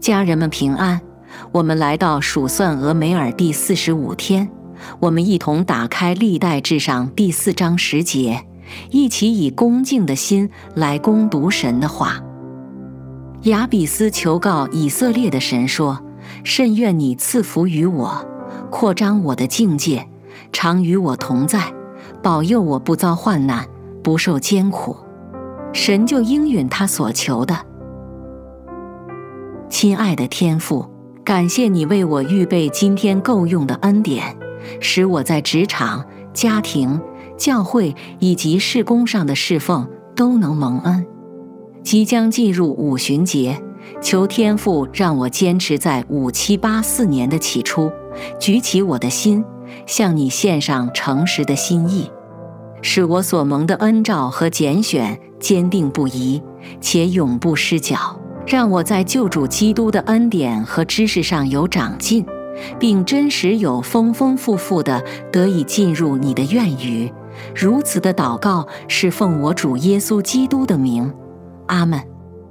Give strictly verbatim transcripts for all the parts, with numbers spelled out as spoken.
家人们平安。我们来到数算俄梅尔第四十五天，我们一同打开历代志上第四章十节，一起以恭敬的心来攻读神的话。亚比斯求告以色列的神说：甚愿你赐福于我，扩张我的境界，常与我同在，保佑我不遭患难，不受艰苦。神就应允他所求的。亲爱的天父，感谢你为我预备今天够用的恩典，使我在职场、家庭、教会以及事工上的侍奉都能蒙恩。即将进入五旬节，求天父让我坚持在五七八四年的起初，举起我的心，向你献上诚实的心意，使我所蒙的恩召和拣选坚定不移，且永不失脚。让我在救主基督的恩典和知识上有长进，并真实有丰丰富富的得以进入你的愿语。如此的祷告是奉我主耶稣基督的名，阿们。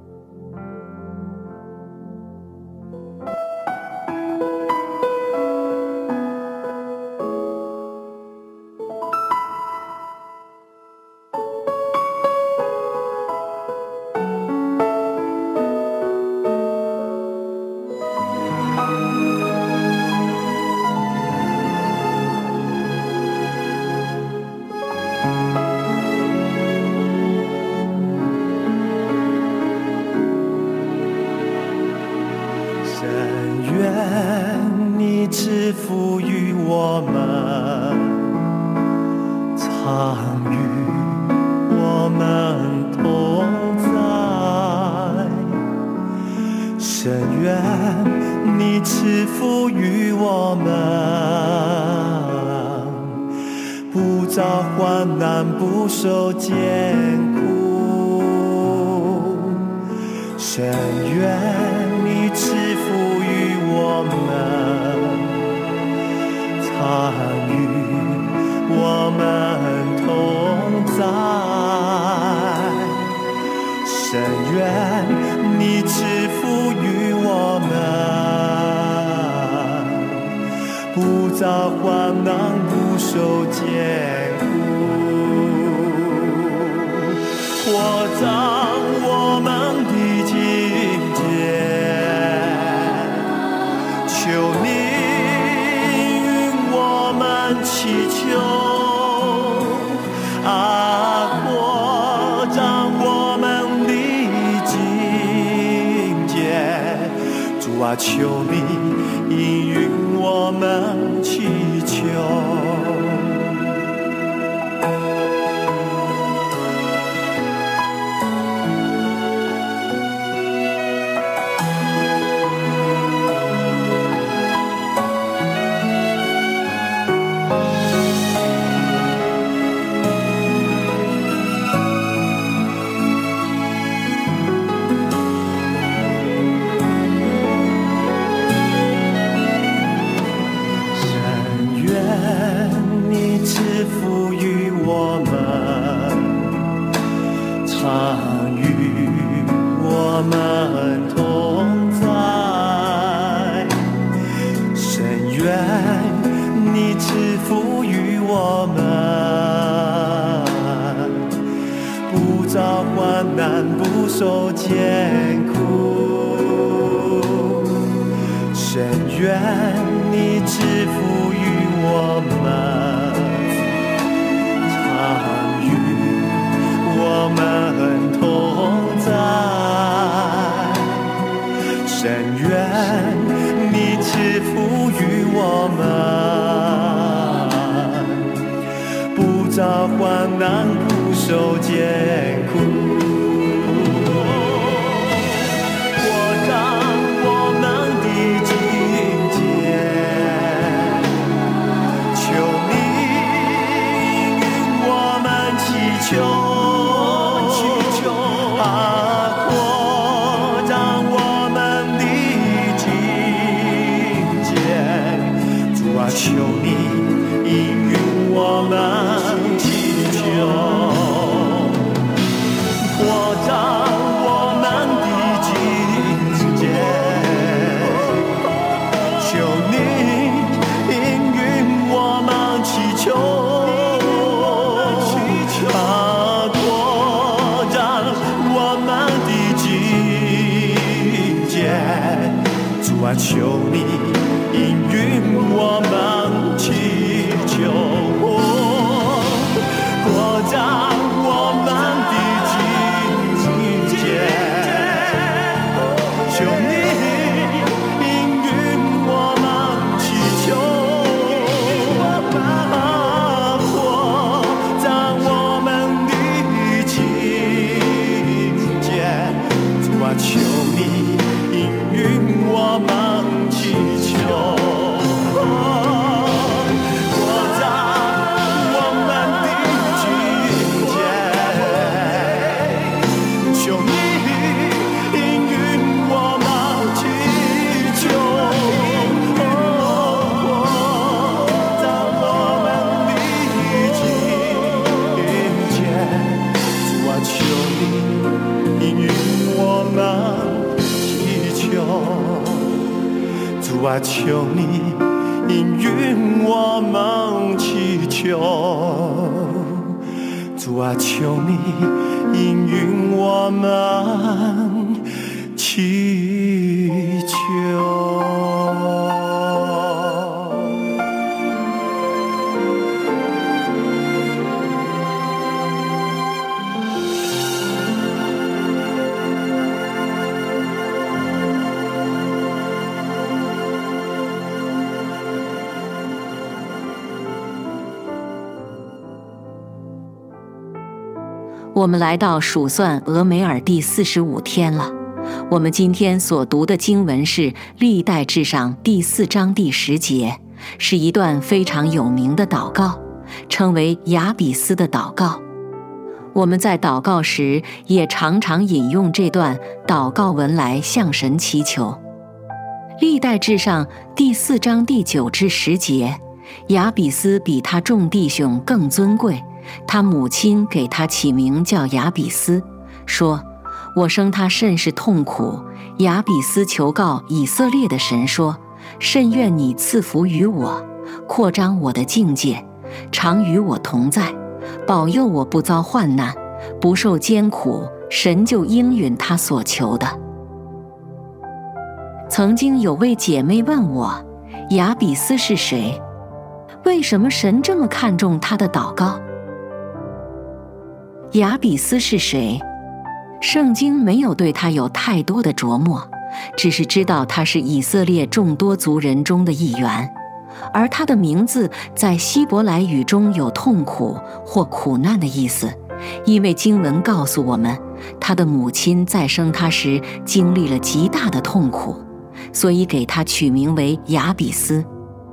赐福于我们，常与我们同在。深愿你赐福于我们，不遭患难，不受艰苦。深愿你赐福于我们，常与我们同在。深愿你赐福于我们，不遭患难，不受艰苦。扩张我们的境界，求你祈求啊，扩张我们的境界，主啊，求你应允我们祈求。常与我们同在，深愿你赐福于我们，不遭患难，不受艰苦。深愿你赐福于我们，我们同在。深愿你赐福于我们，不遭患难，不受艰苦。求你应允我们祈求，扩张我们的境界， 啊，求你应允我们祈求，扩张我们的境界。求你应允我们祈求，扩张我们的境界。主啊，求你应允我们祈求，扩张我们的境界。求你应允我们祈求，扩张我们的境界。主啊，求你应允我们祈求。主啊，求你应允我们祈求。主啊，求你应允我们祈求。 我们来到数算俄梅尔第四十五天了。我们今天所读的经文是历代志上第四章第十节，是一段非常有名的祷告，称为雅比斯的祷告。我们在祷告时也常常引用这段祷告文来向神祈求。历代志上第四章第九至十节，雅比斯比他众弟兄更尊贵，他母亲给他起名叫雅比斯，说：我生他甚是痛苦。雅比斯求告以色列的神说：甚愿你赐福于我，扩张我的境界，常与我同在，保佑我不遭患难，不受艰苦。神就应允他所求的。曾经有位姐妹问我，雅比斯是谁？为什么神这么看重他的祷告？雅比斯是谁？圣经没有对他有太多的琢磨，只是知道他是以色列众多族人中的一员，而他的名字在希伯来语中有痛苦或苦难的意思，因为经文告诉我们，他的母亲在生他时经历了极大的痛苦，所以给他取名为雅比斯。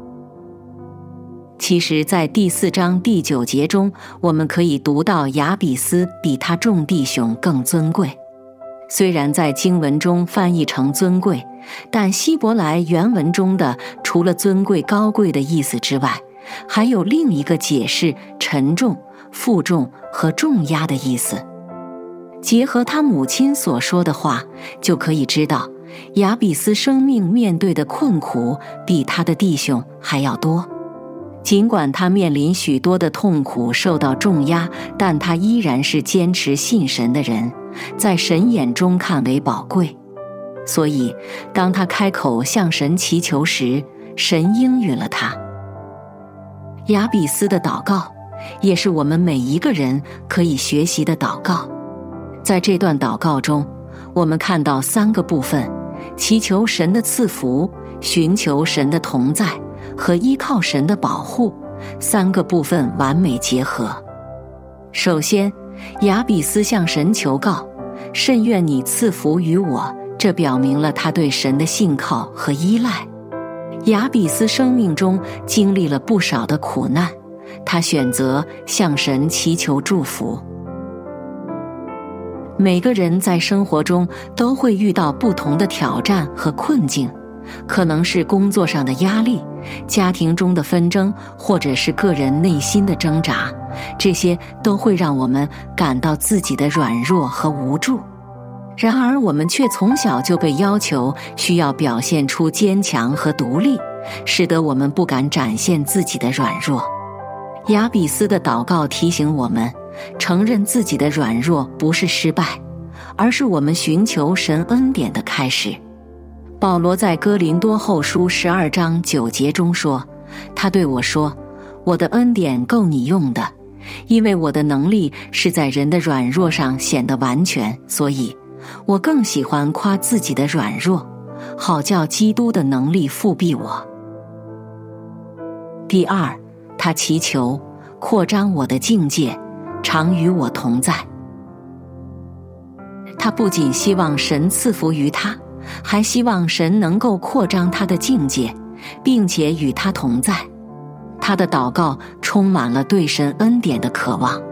其实在第四章第九节中，我们可以读到雅比斯比他众弟兄更尊贵。虽然在经文中翻译成尊贵，但希伯来原文中的除了尊贵高贵的意思之外，还有另一个解释沉重、负重和重压的意思。结合他母亲所说的话，就可以知道雅比斯生命面对的困苦比他的弟兄还要多。尽管他面临许多的痛苦，受到重压，但他依然是坚持信神的人，在神眼中看为宝贵。所以当他开口向神祈求时，神应允了他。雅比斯的祷告也是我们每一个人可以学习的祷告。在这段祷告中，我们看到三个部分：祈求神的赐福，寻求神的同在，和依靠神的保护，三个部分完美结合。首先，雅比斯向神求告：甚愿你赐福于我，这表明了他对神的信靠和依赖。雅比斯生命中经历了不少的苦难，他选择向神祈求祝福。每个人在生活中都会遇到不同的挑战和困境，可能是工作上的压力，家庭中的纷争，或者是个人内心的挣扎，这些都会让我们感到自己的软弱和无助。然而我们却从小就被要求需要表现出坚强和独立，使得我们不敢展现自己的软弱。雅比斯的祷告提醒我们，承认自己的软弱不是失败，而是我们寻求神恩典的开始。 保罗在哥林多后书十二章九节中说，他对我说，我的恩典够你用的，因为我的能力是在人的软弱上显得完全，所以我更喜欢夸自己的软弱，好叫基督的能力复庇我。第二，他祈求扩张我的境界，常与我同在。他不仅希望神赐福于他，还希望神能够扩张他的境界，并且与他同在。他的祷告充满了对神恩典的渴望。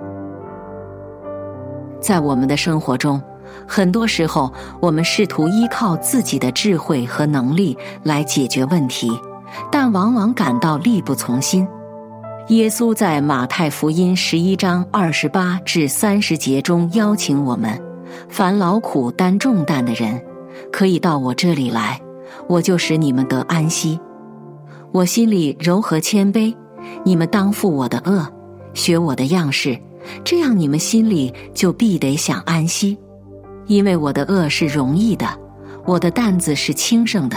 在我们的生活中，很多时候我们试图依靠自己的智慧和能力来解决问题，但往往感到力不从心。耶稣在马太福音十一章二十八至三十节中邀请我们，凡劳苦担重担的人，可以到我这里来，我就使你们得安息。我心里柔和谦卑，你们当负我的恶，学我的样式，这样你们心里就必得享安息。因为我的恶是容易的，我的担子是轻省的。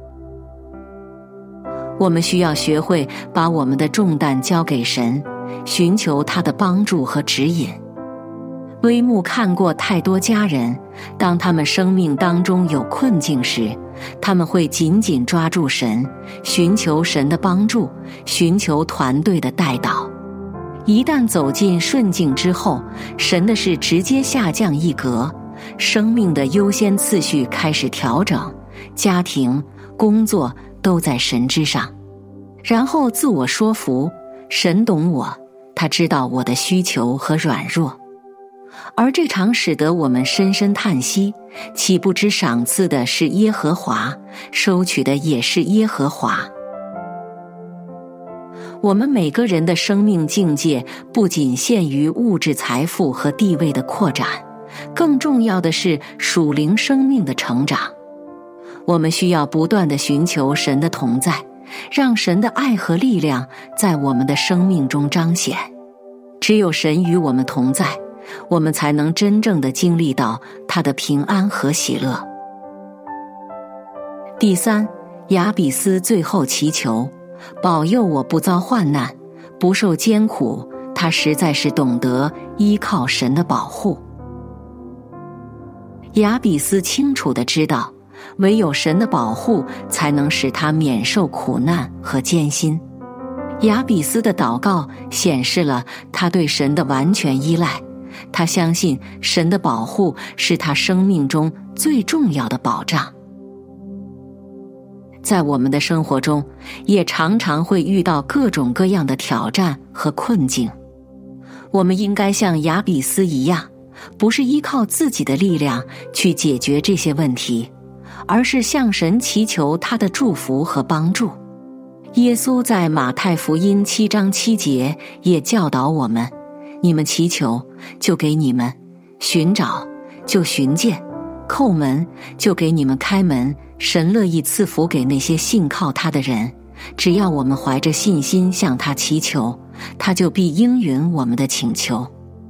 我们需要学会把我们的重担交给神，寻求他的帮助和指引。微木看过太多家人，当他们生命当中有困境时，他们会紧紧抓住神，寻求神的帮助，寻求团队的带导。一旦走进顺境之后，神的事直接下降一格，生命的优先次序开始调整，家庭、工作都在神之上。然后自我说服，神懂我，他知道我的需求和软弱。而这常使得我们深深叹息，岂不知赏赐的是耶和华，收取的也是耶和华。我们每个人的生命境界不仅限于物质财富和地位的扩展，更重要的是属灵生命的成长。我们需要不断地寻求神的同在，让神的爱和力量在我们的生命中彰显。只有神与我们同在，我们才能真正地经历到他的平安和喜乐。第三，雅比斯最后祈求，保佑我不遭患难，不受艰苦，他实在是懂得依靠神的保护。雅比斯清楚地知道，唯有神的保护才能使他免受苦难和艰辛。雅比斯的祷告显示了他对神的完全依赖，他相信神的保护是他生命中最重要的保障。在我们的生活中，也常常会遇到各种各样的挑战和困境。我们应该像雅比斯一样，不是依靠自己的力量去解决这些问题，而是向神祈求他的祝福和帮助。耶稣在马太福音七章七节也教导我们，你们祈求，就给你们；寻找，就寻见；叩门，就给你们开门。神乐意赐福给那些信靠他的人，只要我们怀着信心向他祈求，他就必应允我们的请求。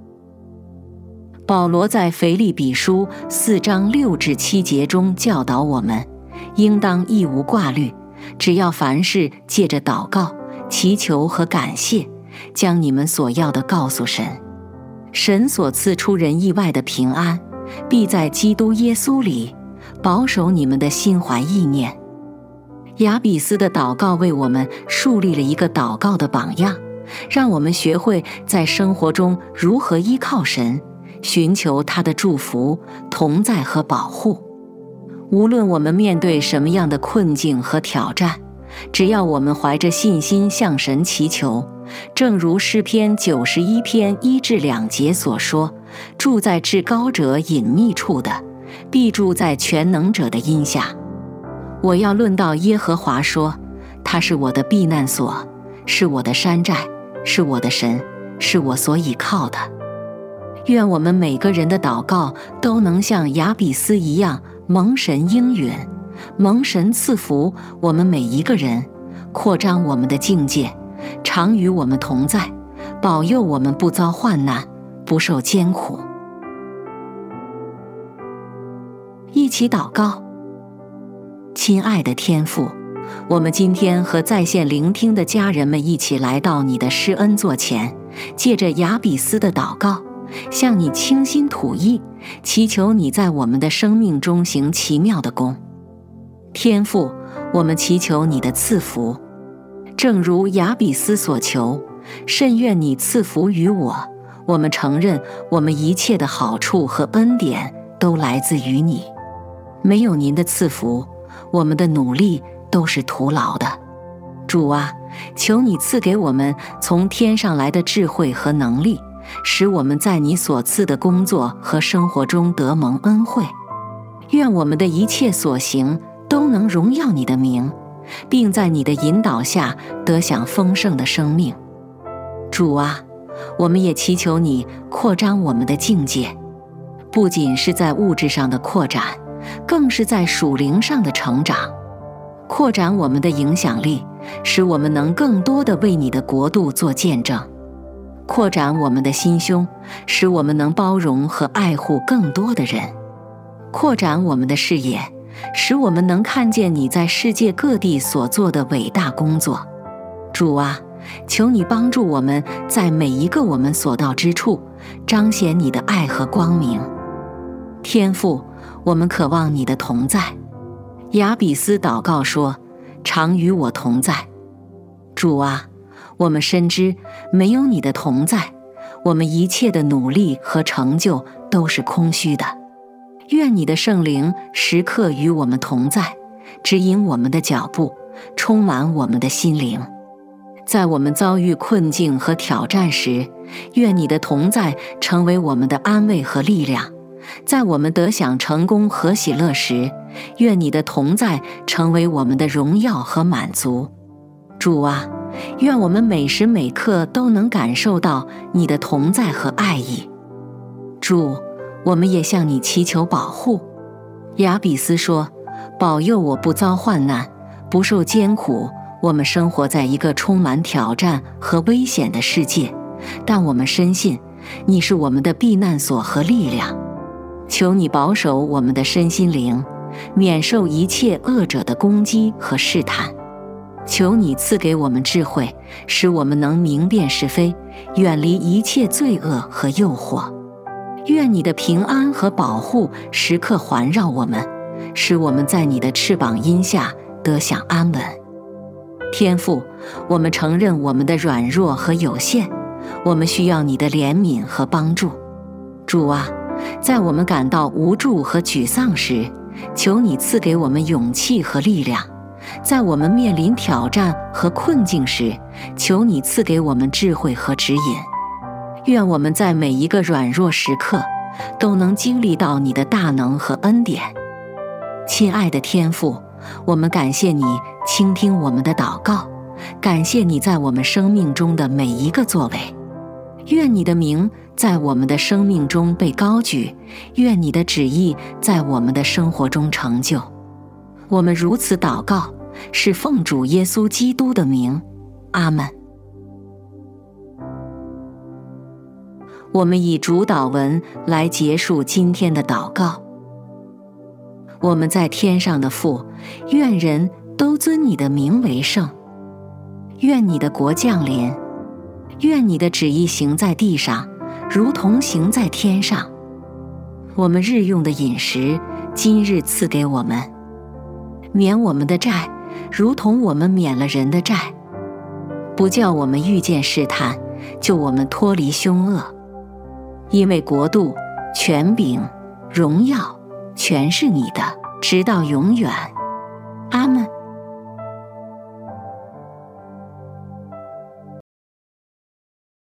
保罗在腓立比书四章六至七节中教导我们，应当一无挂虑，只要凡事借着祷告、祈求和感谢，将你们所要的告诉神。神所赐出人意外的平安，必在基督耶稣里保守你们的心怀意念。雅比斯的祷告为我们树立了一个祷告的榜样，让我们学会在生活中如何依靠神，寻求他的祝福、同在和保护。无论我们面对什么样的困境和挑战，只要我们怀着信心向神祈求，正如诗篇九十一篇一至两节所说，住在至高者隐秘处的，必住在全能者的荫下。我要论到耶和华说，他是我的避难所，是我的山寨，是我的神，是我所倚靠的。愿我们每个人的祷告都能像雅比斯一样蒙神应允，蒙神赐福我们每一个人，扩张我们的境界，常与我们同在，保佑我们不遭患难，不受艰苦。一起祷告。 亲爱的天父，我们今天和在线聆听的家人们一起来到你的施恩座前，借着雅比斯的祷告，向你倾心吐意，祈求你在我们的生命中行奇妙的工。天父，我们祈求你的赐福，正如雅比斯所求，甚愿你赐福于我。我们承认我们一切的好处和恩典都来自于你，没有您的赐福，我们的努力都是徒劳的。主啊，求你赐给我们从天上来的智慧和能力，使我们在你所赐的工作和生活中得蒙恩惠。愿我们的一切所行都能荣耀你的名，并在你的引导下得享丰盛的生命。主啊，我们也祈求你扩张我们的境界，不仅是在物质上的扩展，更是在属灵上的成长。扩展我们的影响力，使我们能更多地为你的国度做见证。扩展我们的心胸，使我们能包容和爱护更多的人。扩展我们的视野，使我们能看见你在世界各地所做的伟大工作。主啊，求你帮助我们在每一个我们所到之处，彰显你的爱和光明。天父，我们渴望你的同在。雅比斯祷告说，常与我同在。主啊，我们深知没有你的同在，我们一切的努力和成就都是空虚的。愿你的圣灵时刻与我们同在，指引我们的脚步，充满我们的心灵。在我们遭遇困境和挑战时，愿你的同在成为我们的安慰和力量。在我们得享成功和喜乐时，愿你的同在成为我们的荣耀和满足。主啊，愿我们每时每刻都能感受到你的同在和爱意。主，我们也向你祈求保护。雅比斯说，保佑我不遭患难，不受艰苦。我们生活在一个充满挑战和危险的世界，但我们深信你是我们的避难所和力量。求你保守我们的身心灵，免受一切恶者的攻击和试探。求你赐给我们智慧，使我们能明辨是非，远离一切罪恶和诱惑。愿你的平安和保护时刻环绕我们，使我们在你的翅膀荫下得享安稳。天父，我们承认我们的软弱和有限，我们需要你的怜悯和帮助。主啊，在我们感到无助和沮丧时，求你赐给我们勇气和力量。在我们面临挑战和困境时，求你赐给我们智慧和指引。愿我们在每一个软弱时刻都能经历到你的大能和恩典。亲爱的天父，我们感谢你倾听我们的祷告，感谢你在我们生命中的每一个作为。愿你的名在我们的生命中被高举，愿你的旨意在我们的生活中成就。我们如此祷告，是奉主耶稣基督的名，阿们。我们以主祷文来结束今天的祷告。我们在天上的父，愿人都尊你的名为圣。愿你的国降临，愿你的旨意行在地上，如同行在天上。我们日用的饮食，今日赐给我们。免我们的债，如同我们免了人的债。不叫我们遇见试探，救我们脱离凶恶。因为国度、权柄、荣耀，全是你的，直到永远。阿们。